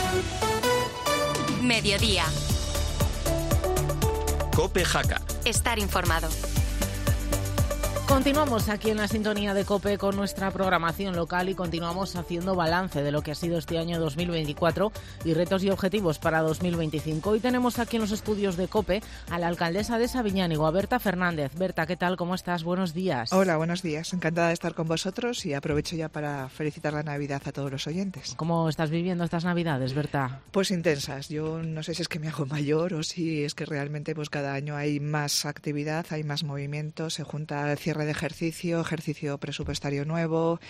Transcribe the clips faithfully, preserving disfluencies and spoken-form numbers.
Mediodía. COPE Jaca. Estar informado. Continuamos aquí en la sintonía de COPE con nuestra programación local y continuamos haciendo balance de lo que ha sido este año dos mil veinticuatro y retos y objetivos para dos mil veinticinco. Hoy tenemos aquí en los estudios de COPE a la alcaldesa de Sabiñánigo, a Berta Fernández. Berta, ¿qué tal? ¿Cómo estás? Buenos días. Hola, buenos días. Encantada de estar con vosotros y aprovecho ya para felicitar la Navidad a todos los oyentes. ¿Cómo estás viviendo estas Navidades, Berta? Pues intensas. Yo no sé si es que me hago mayor o si es que realmente pues cada año hay más actividad, hay más movimiento, se junta el cierre de ejercicio, ejercicio presupuestario nuevo,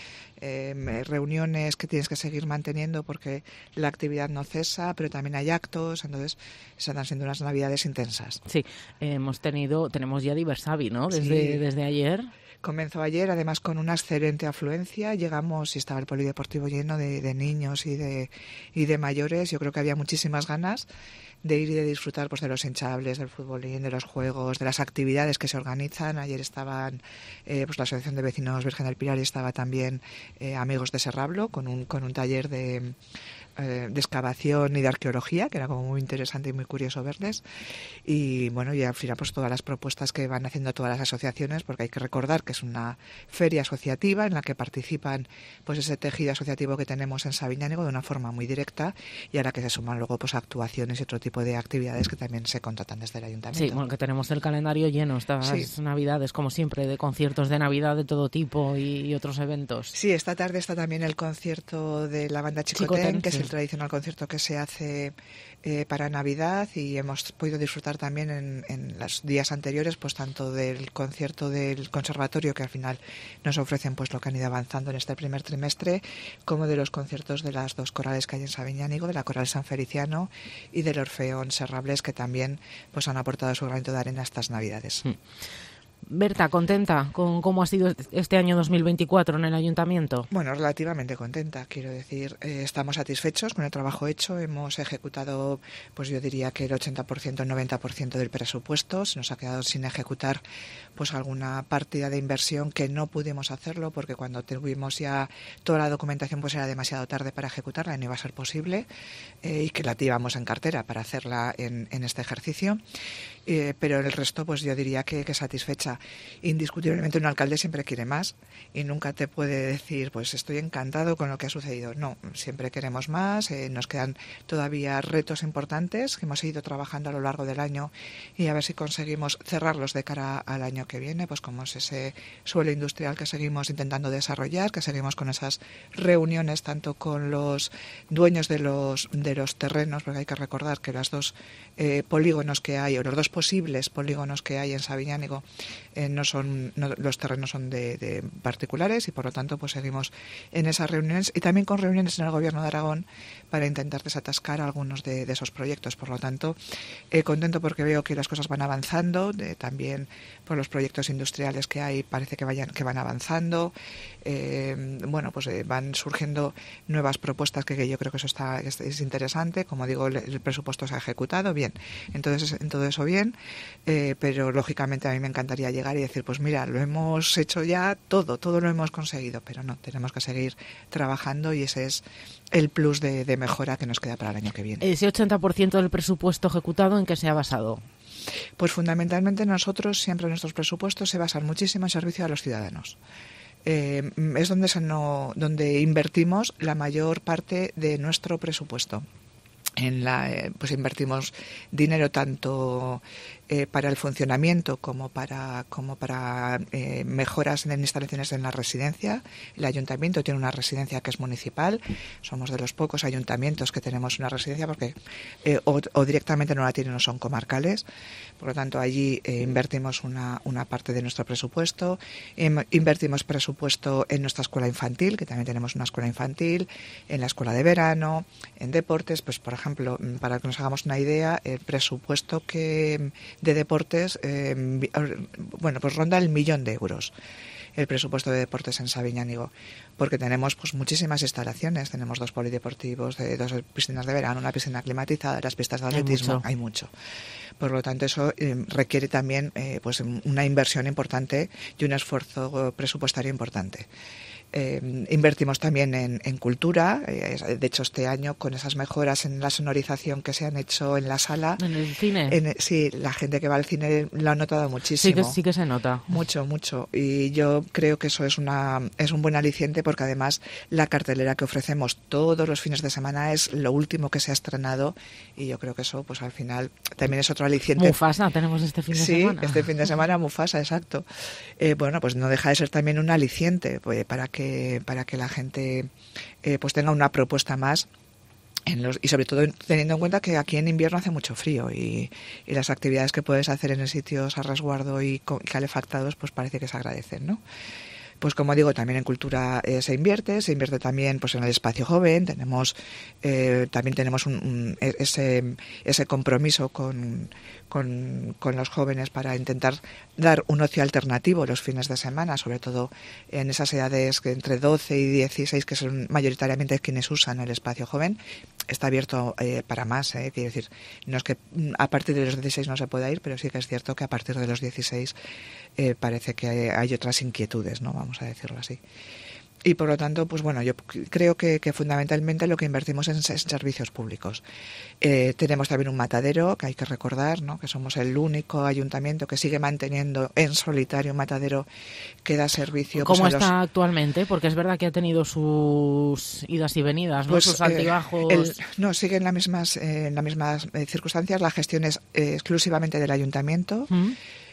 eh, reuniones que tienes que seguir manteniendo porque la actividad no cesa, pero también hay actos, entonces están siendo unas Navidades intensas. Sí, eh, hemos tenido, tenemos ya Diversavi, ¿no? Desde, sí. desde ayer. Comenzó ayer, además con una excelente afluencia. Llegamos y estaba el polideportivo lleno de, de niños y de, y de mayores. Yo creo que había muchísimas ganas de ir y de disfrutar pues, de los hinchables, del futbolín, de los juegos, de las actividades que se organizan. Ayer estaban eh, pues la Asociación de Vecinos Virgen del Pilar y estaba también eh, Amigos de Serrablo con un, con un taller de... de excavación y de arqueología, que era como muy interesante y muy curioso verles. Y bueno, y al final pues todas las propuestas que van haciendo todas las asociaciones, porque hay que recordar que es una feria asociativa en la que participan pues ese tejido asociativo que tenemos en Sabiñánigo de una forma muy directa y a la que se suman luego pues actuaciones y otro tipo de actividades que también se contratan desde el ayuntamiento. Sí, bueno, que tenemos el calendario lleno estas sí. Navidades, como siempre, de conciertos de Navidad de todo tipo y, y otros eventos. Sí, esta tarde está también el concierto de la banda Chicotén, Chicotén que sí. es el tradicional concierto que se hace eh, para Navidad y hemos podido disfrutar también en, en los días anteriores pues tanto del concierto del conservatorio que al final nos ofrecen pues lo que han ido avanzando en este primer trimestre como de los conciertos de las dos corales que hay en Sabiñánigo, de la Coral San Feliciano y del Orfeón Serrables que también pues han aportado su granito de arena a estas Navidades. Mm. Berta, ¿contenta con cómo ha sido este año dos mil veinticuatro en el ayuntamiento? Bueno, relativamente contenta, quiero decir. Eh, estamos satisfechos con el trabajo hecho. Hemos ejecutado, pues yo diría que el ochenta por ciento, el noventa por ciento del presupuesto. Se nos ha quedado sin ejecutar pues alguna partida de inversión que no pudimos hacerlo porque cuando tuvimos ya toda la documentación pues era demasiado tarde para ejecutarla y no iba a ser posible eh, y que la llevamos en cartera para hacerla en, en este ejercicio. Eh, pero el resto pues yo diría que, que satisfecha. Indiscutiblemente un alcalde siempre quiere más y nunca te puede decir pues estoy encantado con lo que ha sucedido. No, siempre queremos más, eh, nos quedan todavía retos importantes que hemos ido trabajando a lo largo del año y a ver si conseguimos cerrarlos de cara al año que viene, pues como es ese suelo industrial que seguimos intentando desarrollar, que seguimos con esas reuniones tanto con los dueños de los, de los terrenos, porque hay que recordar que los dos eh, polígonos que hay o los dos posibles polígonos que hay en Sabiñánigo eh, no son no, los terrenos son de, de particulares y por lo tanto pues seguimos en esas reuniones y también con reuniones en el Gobierno de Aragón para intentar desatascar algunos de, de esos proyectos. Por lo tanto, eh, contento porque veo que las cosas van avanzando, de, también por los proyectos industriales que hay parece que vayan que van avanzando. Eh, bueno, pues eh, van surgiendo nuevas propuestas que, que yo creo que eso está es, es interesante. Como digo, el, el presupuesto se ha ejecutado bien, entonces en todo eso bien, eh, pero lógicamente a mí me encantaría llegar y decir, pues mira, lo hemos hecho ya todo, todo lo hemos conseguido, pero no, tenemos que seguir trabajando y ese es el plus de, de mejora que nos queda para el año que viene. Ese ochenta por ciento del presupuesto ejecutado, ¿en qué se ha basado? Pues fundamentalmente nosotros siempre nuestros presupuestos se basan muchísimo en servicio a los ciudadanos. Eh, es donde, se no, donde invertimos la mayor parte de nuestro presupuesto. En la, eh, pues invertimos dinero tanto eh, para el funcionamiento como para como para eh, mejoras en instalaciones en la residencia. El ayuntamiento tiene una residencia que es municipal. Somos de los pocos ayuntamientos que tenemos una residencia porque eh, o, o directamente no la tienen o son comarcales. Por lo tanto, allí eh, invertimos una, una parte de nuestro presupuesto. Eh, invertimos presupuesto en nuestra escuela infantil, que también tenemos una escuela infantil, en la escuela de verano, en deportes. Pues, por ejemplo, para que nos hagamos una idea, el presupuesto que de deportes, eh, bueno, pues ronda el millón de euros. El presupuesto de deportes en Sabiñánigo, porque tenemos pues muchísimas instalaciones, tenemos dos polideportivos, de, dos piscinas de verano, una piscina climatizada, las pistas de atletismo, hay mucho. Hay mucho. Por lo tanto, eso eh, requiere también eh, pues una inversión importante y un esfuerzo presupuestario importante. Eh, invertimos también en, en cultura. Eh, de hecho, este año, con esas mejoras en la sonorización que se han hecho en la sala... ¿En el cine? En, sí, la gente que va al cine lo ha notado muchísimo. Sí que, sí que se nota. Mucho, mucho. Y yo creo que eso es, una, es un buen aliciente, porque además la cartelera que ofrecemos todos los fines de semana es lo último que se ha estrenado, y yo creo que eso, pues al final, también es otro aliciente. Mufasa tenemos este fin de sí, semana. Sí, este fin de semana Mufasa, exacto. Eh, bueno, pues no deja de ser también un aliciente, pues, para que Que, para que la gente eh, pues tenga una propuesta más en los, y sobre todo teniendo en cuenta que aquí en invierno hace mucho frío, y, y las actividades que puedes hacer en sitios a resguardo y calefactados pues parece que se agradecen, ¿no? Pues como digo, también en cultura eh, se invierte, se invierte también pues en el espacio joven. Tenemos eh, también tenemos un, un, ese ese compromiso con, con, con los jóvenes para intentar dar un ocio alternativo los fines de semana, sobre todo en esas edades que entre doce y dieciséis, que son mayoritariamente quienes usan el espacio joven. Está abierto eh, para más, eh, quiero decir, no es que a partir de los dieciséis no se pueda ir, pero sí que es cierto que a partir de los dieciséis eh, parece que hay, hay otras inquietudes, ¿no? Vamos a decirlo así. Y por lo tanto, pues bueno, yo creo que, que fundamentalmente lo que invertimos es en, en servicios públicos. Eh, tenemos también un matadero, que hay que recordar, ¿no? Que somos el único ayuntamiento que sigue manteniendo en solitario un matadero que da servicio. ¿Cómo pues, a está los... actualmente? Porque es verdad que ha tenido sus idas y venidas, ¿no? Pues, sus altibajos. Eh, el, no, sigue en las mismas, eh, en las mismas eh, circunstancias. La gestión es eh, exclusivamente del ayuntamiento. ¿Mm?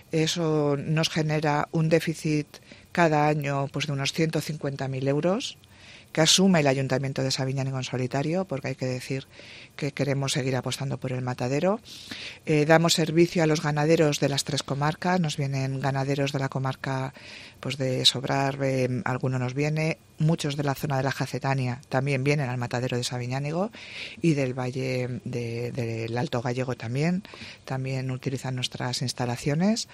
Eso nos genera un déficit cada año pues de unos ciento cincuenta mil euros, que asume el Ayuntamiento de Sabiñánigo en solitario, porque hay que decir que queremos seguir apostando por el matadero. Eh, damos servicio a los ganaderos de las tres comarcas. Nos vienen ganaderos de la comarca pues de Sobrar, eh, alguno nos viene, muchos de la zona de la Jacetania también vienen al matadero de Sabiñánigo, y del Valle de, del Alto Gallego también, también utilizan nuestras instalaciones.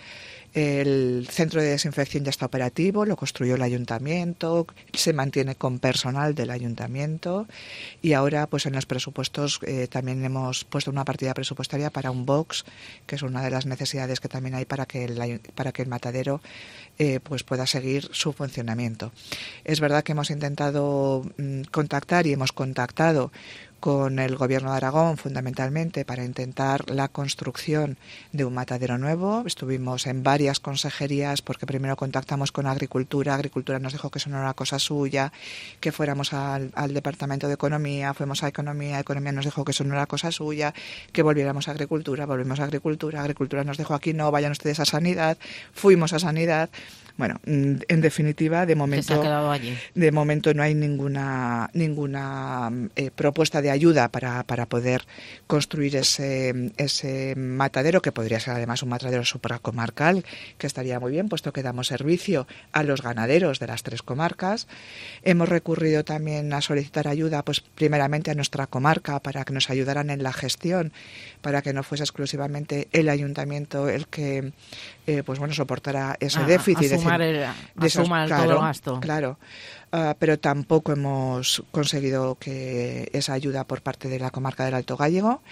El centro de desinfección ya está operativo, lo construyó el ayuntamiento, se mantiene con personal del ayuntamiento, y ahora pues en los presupuestos eh, también hemos puesto una partida presupuestaria para un box, que es una de las necesidades que también hay para que el, para que el matadero eh, pues pueda seguir su funcionamiento. Es verdad que hemos intentado mm, contactar y hemos contactado con el Gobierno de Aragón, fundamentalmente, para intentar la construcción de un matadero nuevo. Estuvimos en varias consejerías, porque primero contactamos con Agricultura. Agricultura nos dijo que eso no era cosa suya, que fuéramos al, al Departamento de Economía, fuimos a Economía, Economía nos dijo que eso no era cosa suya, que volviéramos a Agricultura, volvimos a Agricultura, Agricultura nos dijo aquí no, vayan ustedes a Sanidad, fuimos a Sanidad. Bueno, en definitiva, de momento, se ha quedado allí. De momento no hay ninguna ninguna eh, propuesta de ayuda para, para poder construir ese ese matadero, que podría ser además un matadero supracomarcal, que estaría muy bien, puesto que damos servicio a los ganaderos de las tres comarcas. Hemos recurrido también a solicitar ayuda, pues primeramente a nuestra comarca, para que nos ayudaran en la gestión, para que no fuese exclusivamente el ayuntamiento el que eh, pues bueno soportara ese ah, déficit. Asumar el, de esos, asumar claro, todo el gasto. Claro, uh, pero tampoco hemos conseguido que esa ayuda por parte de la comarca del Alto Gallego,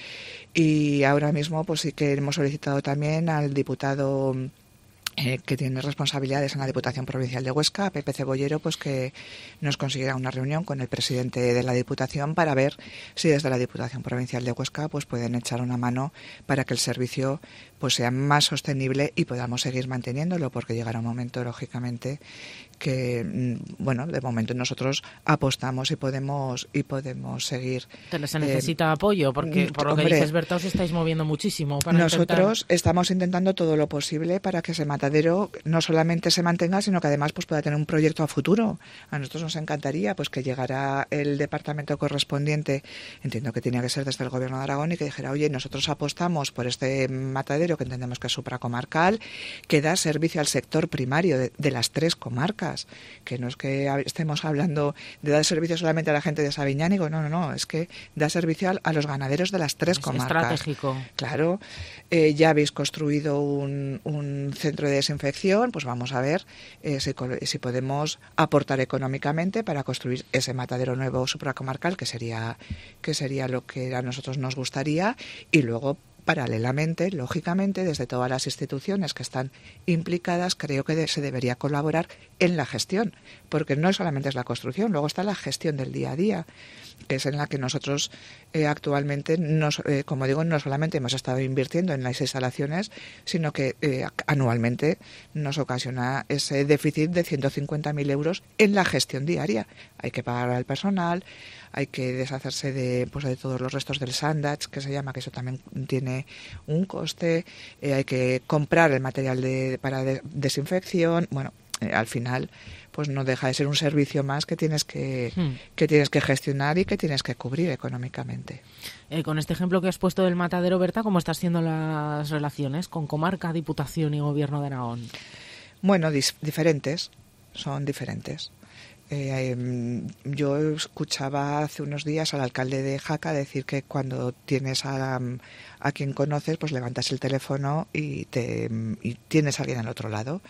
y ahora mismo pues sí que hemos solicitado también al diputado Eh, que tiene responsabilidades en la Diputación Provincial de Huesca, Pepe Cebollero, pues que nos consiguiera una reunión con el presidente de la Diputación para ver si desde la Diputación Provincial de Huesca pues pueden echar una mano para que el servicio pues sea más sostenible y podamos seguir manteniéndolo, porque llegará un momento, lógicamente, que bueno, de momento nosotros apostamos y podemos y podemos seguir. Pero se necesita eh, apoyo, porque por lo hombre, que dices, Berta, os estáis moviendo muchísimo para nosotros intentar... estamos intentando todo lo posible para que ese matadero no solamente se mantenga, sino que además pues pueda tener un proyecto a futuro. A nosotros nos encantaría pues que llegara el departamento correspondiente, entiendo que tenía que ser desde el Gobierno de Aragón, y que dijera, oye, nosotros apostamos por este matadero que entendemos que es supracomarcal, que da servicio al sector primario de, de las tres comarcas, que no es que estemos hablando de dar servicio solamente a la gente de Sabiñánigo, no, no, no, es que da servicio a, a los ganaderos de las tres es comarcas. Estratégico. Claro, eh, ya habéis construido un, un centro de desinfección, pues vamos a ver eh, si, si podemos aportar económicamente para construir ese matadero nuevo supracomarcal, que sería, que sería lo que a nosotros nos gustaría, y luego paralelamente, lógicamente, desde todas las instituciones que están implicadas, creo que de, se debería colaborar en la gestión, porque no solamente es la construcción, luego está la gestión del día a día, que es en la que nosotros eh, actualmente, nos, eh, como digo, no solamente hemos estado invirtiendo en las instalaciones, sino que eh, anualmente nos ocasiona ese déficit de ciento cincuenta mil euros en la gestión diaria. Hay que pagar al personal, hay que deshacerse de, pues, de todos los restos del sandage, que se llama, que eso también tiene un coste, eh, hay que comprar el material de, para de, desinfección, bueno, eh, al final pues no deja de ser un servicio más que tienes que, hmm. que tienes que gestionar y que tienes que cubrir económicamente. Eh, con este ejemplo que has puesto del matadero, Berta, ¿cómo están siendo las relaciones con comarca, Diputación y Gobierno de Aragón? Bueno, dis- diferentes, son diferentes. Eh, eh, yo escuchaba hace unos días al alcalde de Jaca decir que cuando tienes a, a quien conoces, pues levantas el teléfono y, te, y tienes a alguien al otro lado.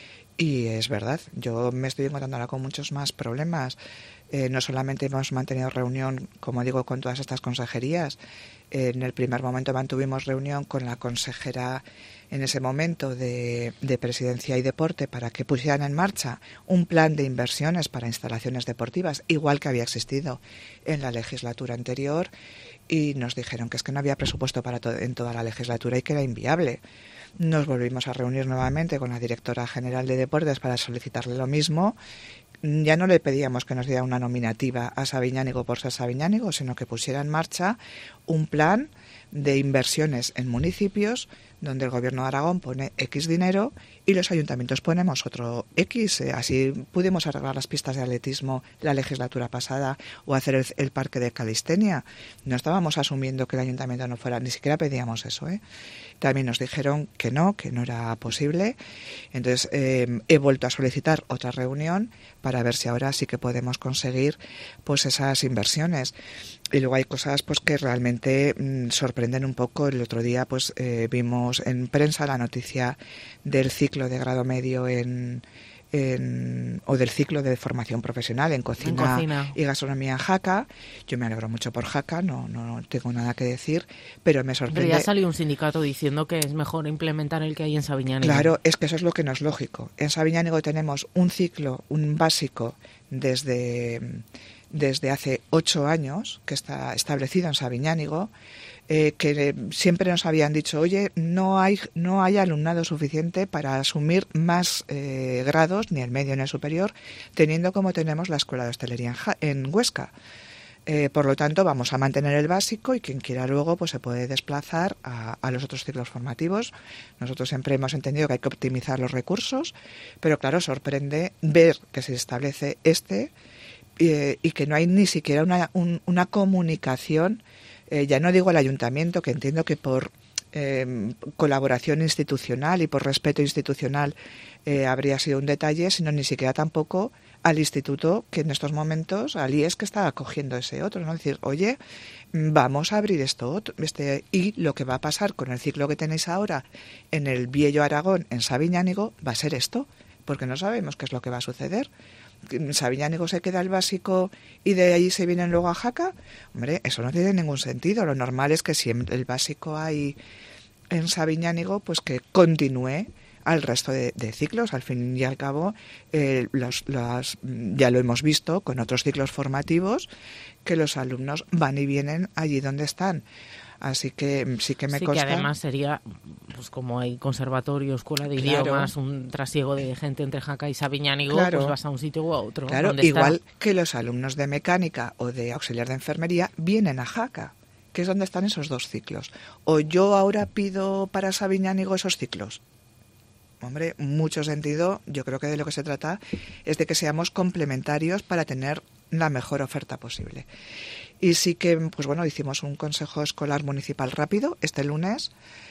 Y es verdad, yo me estoy encontrando ahora con muchos más problemas. Eh, no solamente hemos mantenido reunión, como digo, con todas estas consejerías. Eh, en el primer momento mantuvimos reunión con la consejera en ese momento de, de Presidencia y Deporte para que pusieran en marcha un plan de inversiones para instalaciones deportivas, igual que había existido en la legislatura anterior, y nos dijeron que es que no había presupuesto para to- en toda la legislatura y que era inviable. Nos volvimos a reunir nuevamente con la directora general de Deportes para solicitarle lo mismo. Ya no le pedíamos que nos diera una nominativa a Sabiñánigo por ser Sabiñánigo, sino que pusiera en marcha un plan de inversiones en municipios donde el Gobierno de Aragón pone X dinero y los ayuntamientos ponemos otro X. Así pudimos arreglar las pistas de atletismo la legislatura pasada o hacer el, el parque de calistenia. No estábamos asumiendo que el ayuntamiento no fuera, ni siquiera pedíamos eso, ¿eh? También nos dijeron que no, que no era posible. Entonces eh, he vuelto a solicitar otra reunión para ver si ahora sí que podemos conseguir pues esas inversiones. Y luego hay cosas pues que realmente mmm, sorprenden un poco. El otro día pues eh, vimos en prensa la noticia del ciclo de grado medio en, en o del ciclo de formación profesional en cocina, en cocina. y gastronomía en Jaca. Yo me alegro mucho por Jaca, no, no tengo nada que decir, pero me sorprende. Pero ya salió un sindicato diciendo que es mejor implementar el que hay en Sabiñánigo. Claro, es que eso es lo que no es lógico. En Sabiñánigo tenemos un ciclo, un básico desde... desde hace ocho años, que está establecido en Sabiñánigo, eh, que siempre nos habían dicho, oye, no hay no hay alumnado suficiente para asumir más eh, grados, ni el medio ni el superior, teniendo como tenemos la Escuela de Hostelería en, ja- en Huesca. Eh, por lo tanto, vamos a mantener el básico y quien quiera luego pues se puede desplazar a, a los otros ciclos formativos. Nosotros siempre hemos entendido que hay que optimizar los recursos, pero claro, sorprende ver que se establece este Eh, y que no hay ni siquiera una, un, una comunicación, eh, ya no digo al ayuntamiento, que entiendo que por eh, colaboración institucional y por respeto institucional eh, habría sido un detalle, sino ni siquiera tampoco al instituto que en estos momentos, al I E S que está acogiendo ese otro, ¿no? Decir, oye, vamos a abrir esto otro, este, y lo que va a pasar con el ciclo que tenéis ahora en el Viejo Aragón, en Sabiñánigo, va a ser esto, porque no sabemos qué es lo que va a suceder. En Sabiñánigo se queda el básico y de ahí se vienen luego a Jaca. Hombre, eso no tiene ningún sentido. Lo normal es que si el básico hay en Sabiñánigo, pues que continúe al resto de, de ciclos. Al fin y al cabo, eh, los, los, ya lo hemos visto con otros ciclos formativos, que los alumnos van y vienen allí donde están. Así que sí que me sí, consta. Que además sería, pues como hay conservatorio, escuela de claro. idiomas, un trasiego de gente entre Jaca y Sabiñánigo, claro. pues vas a un sitio u a otro. Claro, igual está. Que los alumnos de mecánica o de auxiliar de enfermería vienen a Jaca, que es donde están esos dos ciclos. O yo ahora pido para Sabiñánigo esos ciclos. Hombre, mucho sentido. Yo creo que de lo que se trata es de que seamos complementarios para tener la mejor oferta posible. Y sí que, pues bueno, hicimos un consejo escolar municipal rápido este lunes.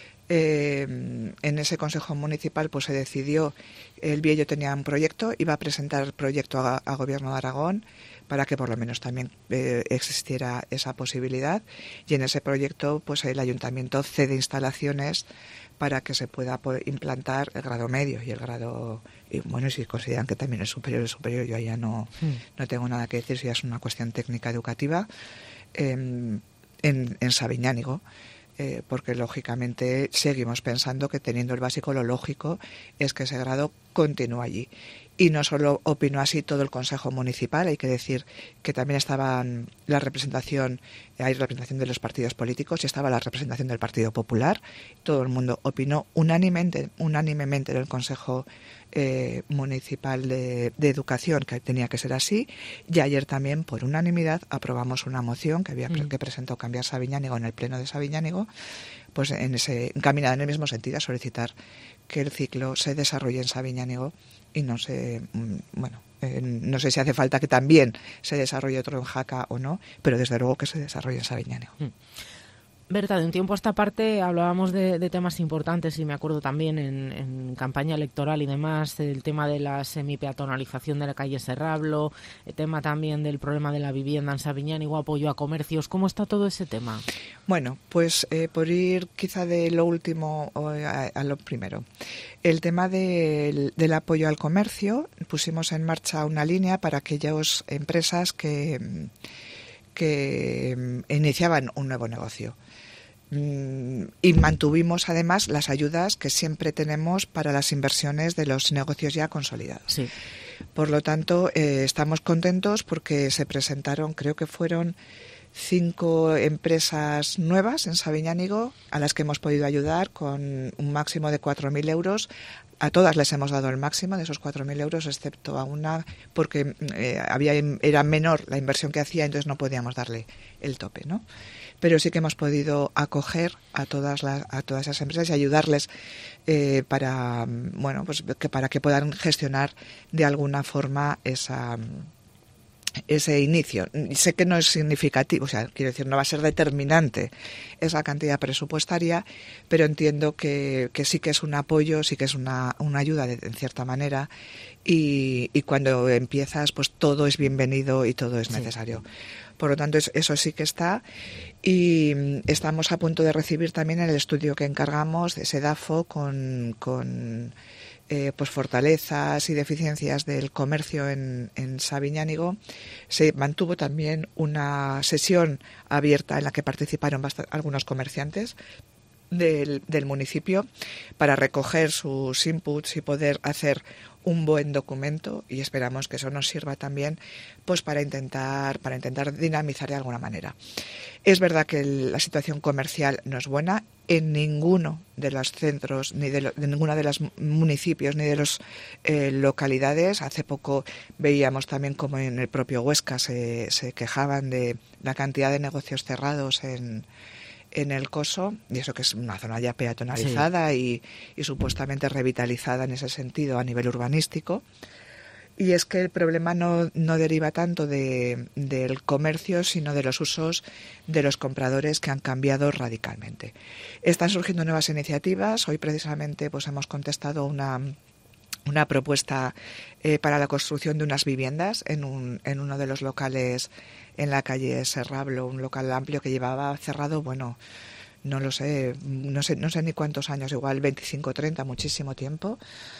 Eh, en ese consejo municipal pues se decidió, el Viejo tenía un proyecto, iba a presentar el proyecto a, a Gobierno de Aragón para que por lo menos también eh, existiera esa posibilidad, y en ese proyecto pues el ayuntamiento cede instalaciones para que se pueda implantar el grado medio y el grado, y bueno, si consideran que también es superior, es superior, yo ya no, sí. no tengo nada que decir, si ya es una cuestión técnica educativa, eh, en, en Sabiñánigo. eh, porque lógicamente seguimos pensando que teniendo el básico lo lógico es que ese grado continúe allí. Y no solo opinó así todo el Consejo Municipal, hay que decir que también estaba la representación, hay representación de los partidos políticos y estaba la representación del Partido Popular. Todo el mundo opinó unánimemente, unánimemente en el Consejo eh, Municipal de, de Educación que tenía que ser así. Y ayer también, por unanimidad, aprobamos una moción que había mm. que presentó Cambiar Sabiñánigo en el Pleno de Sabiñánigo, pues en ese encaminada en el mismo sentido a solicitar que el ciclo se desarrolle en Sabiñánigo y no sé, bueno, eh, no sé si hace falta que también se desarrolle otro en Jaca o no, pero desde luego que se desarrolle en Sabiñánigo. Mm. Berta, de un tiempo a esta parte hablábamos de, de temas importantes y me acuerdo también en, en campaña electoral y demás, el tema de la semipeatonalización de la calle Serrablo, el tema también del problema de la vivienda en Sabiñánigo, apoyo a comercios. ¿Cómo está todo ese tema? Bueno, pues eh, por ir quizá de lo último a, a lo primero. El tema del, del apoyo al comercio, pusimos en marcha una línea para aquellas empresas que, que iniciaban un nuevo negocio. Y mantuvimos además las ayudas que siempre tenemos para las inversiones de los negocios ya consolidados. Sí. Por lo tanto, eh, estamos contentos porque se presentaron, creo que fueron cinco empresas nuevas en Sabiñánigo a las que hemos podido ayudar con un máximo de cuatro mil euros. A todas les hemos dado el máximo de esos cuatro mil euros, excepto a una porque eh, había era menor la inversión que hacía, entonces no podíamos darle el tope, ¿no? Pero sí que hemos podido acoger a todas las, a todas esas empresas y ayudarles eh, para bueno pues que para que puedan gestionar de alguna forma esa ese inicio. Sé que no es significativo, o sea, quiero decir, no va a ser determinante esa cantidad presupuestaria, pero entiendo que, que sí que es un apoyo, sí que es una, una ayuda de, en cierta manera, y, y cuando empiezas, pues todo es bienvenido y todo es necesario. Sí. Por lo tanto, eso sí que está, y estamos a punto de recibir también el estudio que encargamos de SEDAFO con... con Eh, pues fortalezas y deficiencias del comercio en, en Sabiñánigo. Se mantuvo también una sesión abierta en la que participaron bast- algunos comerciantes del, del municipio para recoger sus inputs y poder hacer un buen documento, y esperamos que eso nos sirva también pues para intentar para intentar dinamizar de alguna manera. Es verdad que el, la situación comercial no es buena en ninguno de los centros, ni de, lo, de ninguno de los municipios, ni de las eh, localidades. Hace poco veíamos también como en el propio Huesca se, se quejaban de la cantidad de negocios cerrados en en el Coso, y eso que es una zona ya peatonalizada, sí. y, y supuestamente revitalizada en ese sentido a nivel urbanístico. Y es que el problema no, no deriva tanto de, del comercio, sino de los usos de los compradores, que han cambiado radicalmente. Están surgiendo nuevas iniciativas. Hoy precisamente pues hemos contestado una una propuesta eh, para la construcción de unas viviendas en un en uno de los locales en la calle Serrablo, un local amplio que llevaba cerrado, bueno, no lo sé, no sé, no sé ni cuántos años, igual veinticinco o treinta, muchísimo tiempo.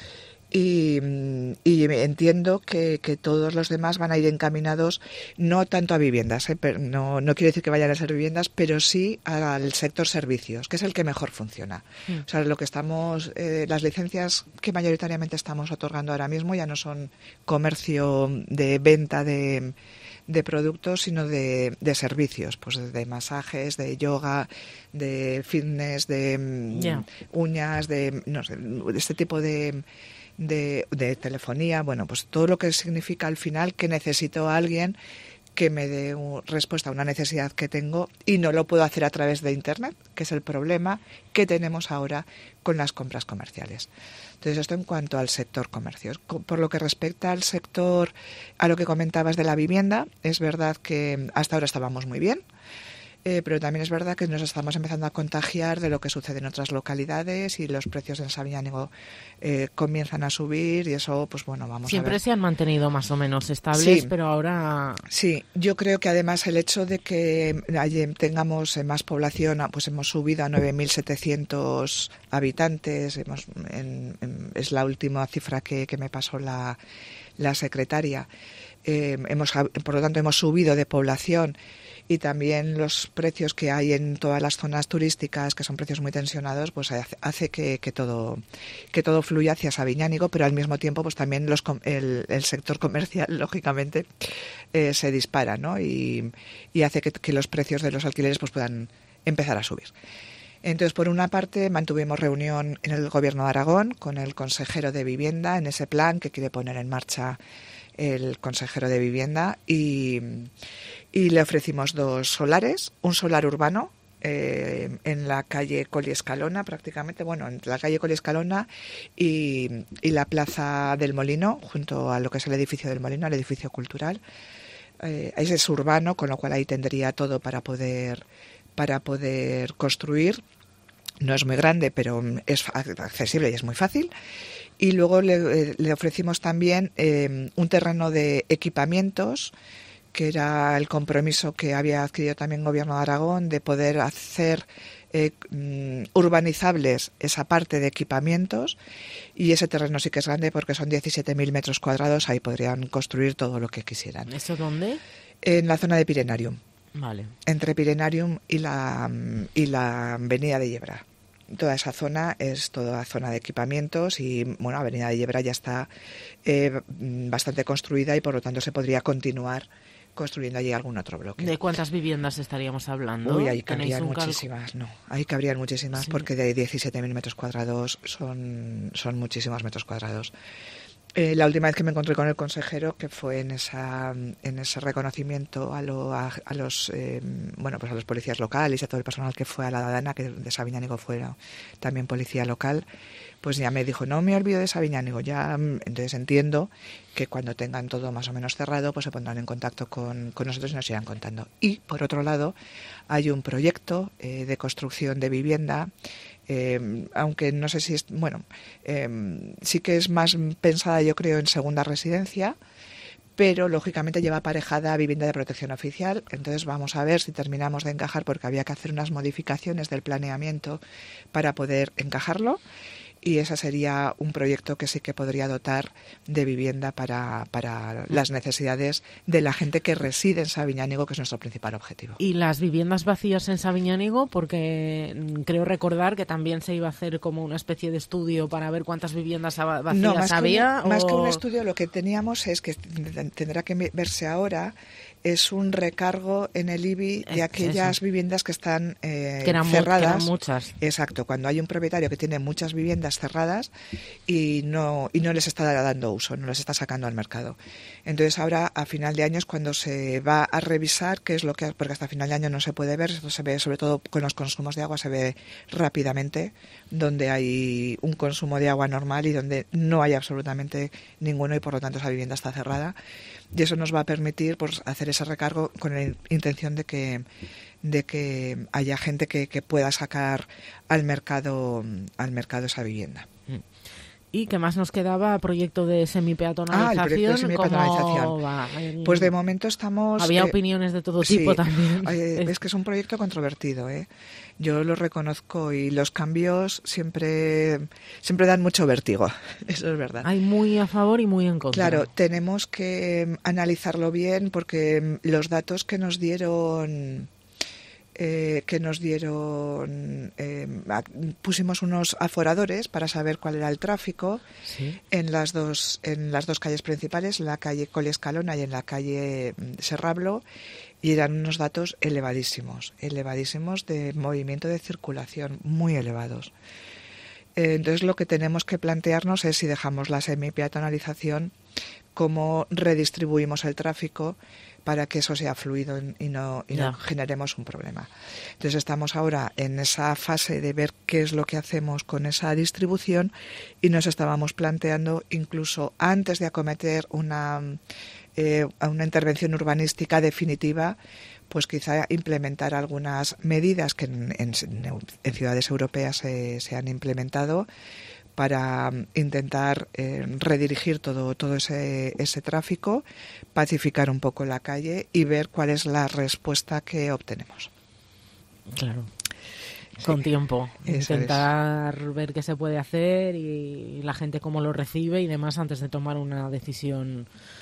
Y, y entiendo que, que todos los demás van a ir encaminados no tanto a viviendas, ¿eh? Pero no, no quiero decir que vayan a ser viviendas, pero sí al sector servicios, que es el que mejor funciona. Mm. O sea, lo que estamos, eh, las licencias que mayoritariamente estamos otorgando ahora mismo ya no son comercio de venta de, de productos, sino de, de servicios, pues de masajes, de yoga, de fitness, de yeah. uñas, de no sé, de este tipo de De, de telefonía, bueno, pues todo lo que significa al final que necesito a alguien que me dé un, respuesta a una necesidad que tengo, y no lo puedo hacer a través de Internet, que es el problema que tenemos ahora con las compras comerciales. Entonces, esto en cuanto al sector comercios. Por lo que respecta al sector, a lo que comentabas de la vivienda, es verdad que hasta ahora estábamos muy bien. Eh, pero también es verdad que nos estamos empezando a contagiar de lo que sucede en otras localidades, y los precios en Sabiñánigo eh, comienzan a subir, y eso, pues bueno, vamos Siempre a ver. Siempre se han mantenido más o menos estables, sí, pero ahora... Sí, yo creo que además el hecho de que tengamos más población, pues hemos subido a nueve mil setecientos habitantes, hemos, en, en, es la última cifra que, que me pasó la, la secretaria. Eh, hemos, por lo tanto, hemos subido de población. y también los precios que hay en todas las zonas turísticas, que son precios muy tensionados, pues hace, hace que, que todo que todo fluya hacia Sabiñánigo, pero al mismo tiempo pues también los, el, el sector comercial, lógicamente, eh, se dispara, ¿no? Y, y hace que, que los precios de los alquileres pues puedan empezar a subir. Entonces, por una parte, mantuvimos reunión en el Gobierno de Aragón con el consejero de Vivienda en ese plan que quiere poner en marcha el consejero de Vivienda y, y le ofrecimos dos solares, un solar urbano eh, en la calle Colli Escalona prácticamente, bueno, en la calle Colli Escalona y, y la Plaza del Molino, junto a lo que es el edificio del Molino, al edificio cultural. Eh, ese es urbano, con lo cual ahí tendría todo para poder para poder construir. No es muy grande, pero es accesible y es muy fácil. Y luego le, le ofrecimos también eh, un terreno de equipamientos, que era el compromiso que había adquirido también el Gobierno de Aragón, de poder hacer eh, urbanizables esa parte de equipamientos. Y ese terreno sí que es grande porque son diecisiete mil metros cuadrados, ahí podrían construir todo lo que quisieran. ¿Eso dónde? En la zona de Pirenarium. Vale. Entre Pirenarium y la, y la Avenida de Yebra. Toda esa zona es toda zona de equipamientos y, bueno, Avenida de Yebra ya está eh, bastante construida y, por lo tanto, se podría continuar construyendo allí algún otro bloque. ¿De cuántas viviendas estaríamos hablando? Uy, ahí cabrían muchísimas, no, ahí cabrían muchísimas, sí. Porque de diecisiete mil metros cuadrados son, son muchísimos metros cuadrados. Eh, la última vez que me encontré con el consejero, que fue en esa en ese reconocimiento a, lo, a, a los eh, bueno pues a los policías locales y a todo el personal que fue a la Dana, que de Sabiñánigo fuera también policía local, pues ya me dijo, no me olvido de Sabiñánigo, ya. Entonces entiendo que cuando tengan todo más o menos cerrado, pues se pondrán en contacto con, con nosotros y nos irán contando. Y por otro lado, hay un proyecto eh, de construcción de vivienda. Eh, aunque no sé si es, bueno, eh, sí que es más pensada, yo creo, en segunda residencia, pero lógicamente lleva aparejada vivienda de protección oficial. Entonces vamos a ver si terminamos de encajar, porque había que hacer unas modificaciones del planeamiento para poder encajarlo. Y ese sería un proyecto que sí que podría dotar de vivienda para, para las necesidades de la gente que reside en Sabiñánigo, que es nuestro principal objetivo. ¿Y las viviendas vacías en Sabiñánigo? Porque creo recordar que también se iba a hacer como una especie de estudio para ver cuántas viviendas vacías no, más había. Que un, más que un estudio, lo que teníamos es que tendrá que verse ahora, es un recargo en el I B I de aquellas Eso. viviendas que están eh, que eran cerradas. Que eran muchas. Exacto, cuando hay un propietario que tiene muchas viviendas cerradas y no y no les está dando uso, no les está sacando al mercado. Entonces ahora a final de año es cuando se va a revisar qué es lo que, porque hasta final de año no se puede ver, esto se ve sobre todo con los consumos de agua, se ve rápidamente donde hay un consumo de agua normal y donde no hay absolutamente ninguno y por lo tanto esa vivienda está cerrada. Y eso nos va a permitir pues, hacer ese recargo con la intención de que de que haya gente que, que pueda sacar al mercado al mercado esa vivienda. ¿Y qué más nos quedaba? ¿Proyecto de semipeatonalización? Ah, el proyecto de semipeatonalización. Va? Pues de momento estamos... Había eh, opiniones de todo tipo sí, también. Eh, es que es un proyecto controvertido, ¿eh? Yo lo reconozco y los cambios siempre, siempre dan mucho vértigo, eso es verdad. Hay muy a favor y muy en contra. Claro, tenemos que analizarlo bien porque los datos que nos dieron... Eh, que nos dieron eh, pusimos unos aforadores para saber cuál era el tráfico ¿Sí? en las dos en las dos calles principales, en la calle Colli Escalona y en la calle Serrablo, y eran unos datos elevadísimos elevadísimos de movimiento de circulación, muy elevados. Eh, entonces lo que tenemos que plantearnos es si dejamos la semipeatonalización, cómo redistribuimos el tráfico para que eso sea fluido y no, y no generemos un problema. Entonces estamos ahora en esa fase de ver qué es lo que hacemos con esa distribución y nos estábamos planteando, incluso antes de acometer una, eh, una intervención urbanística definitiva, pues quizá implementar algunas medidas que en, en, en ciudades europeas se, se han implementado para intentar eh, redirigir todo todo ese, ese tráfico, pacificar un poco la calle y ver cuál es la respuesta que obtenemos. Claro, sí. Con tiempo. Eso intentar es. Ver qué se puede hacer y la gente cómo lo recibe y demás antes de tomar una decisión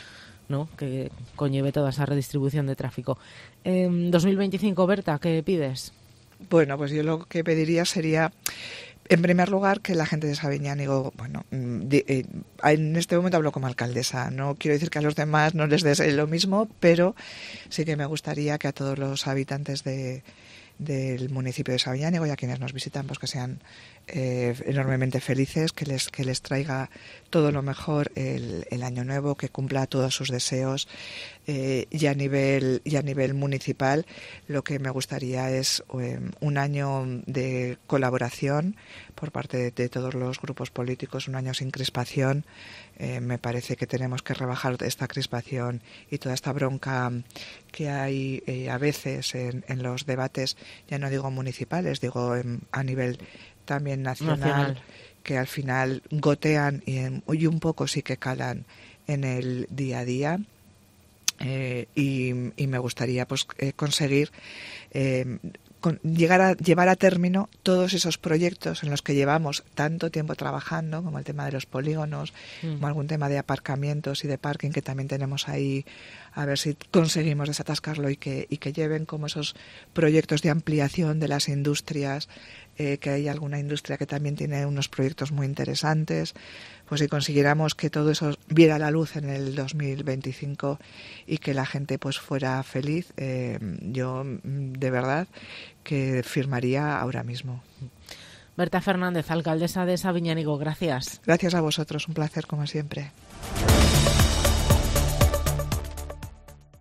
¿no?, que conlleve toda esa redistribución de tráfico. Eh, dos mil veinticinco, Berta, ¿qué pides? Bueno, pues yo lo que pediría sería, en primer lugar, que la gente de Sabiñánigo, bueno, de, eh, en este momento hablo como alcaldesa, no quiero decir que a los demás no les desee lo mismo, pero sí que me gustaría que a todos los habitantes de del municipio de Sabiñánigo y a quienes nos visitan, pues que sean eh, enormemente felices, que les que les traiga todo lo mejor el, el año nuevo, que cumpla todos sus deseos, eh, y a nivel y a nivel municipal lo que me gustaría es eh, un año de colaboración por parte de, de todos los grupos políticos, un año sin crispación. Eh, me parece que tenemos que rebajar esta crispación y toda esta bronca que hay eh, a veces en, en los debates, ya no digo municipales, digo en, a nivel también nacional, nacional, que al final gotean y, en, y un poco sí que calan en el día a día. Eh, y, y me gustaría pues eh, conseguir eh, con, llegar a llevar a término todos esos proyectos en los que llevamos tanto tiempo trabajando, como el tema de los polígonos, mm. como algún tema de aparcamientos y de parking que también tenemos ahí, a ver si conseguimos desatascarlo y que, y que lleven como esos proyectos de ampliación de las industrias, eh, que hay alguna industria que también tiene unos proyectos muy interesantes. Pues si consiguiéramos que todo eso viera la luz en el dos mil veinticinco y que la gente pues fuera feliz, eh, yo de verdad que firmaría ahora mismo. Berta Fernández, alcaldesa de Sabiñánigo, gracias. Gracias a vosotros, un placer como siempre.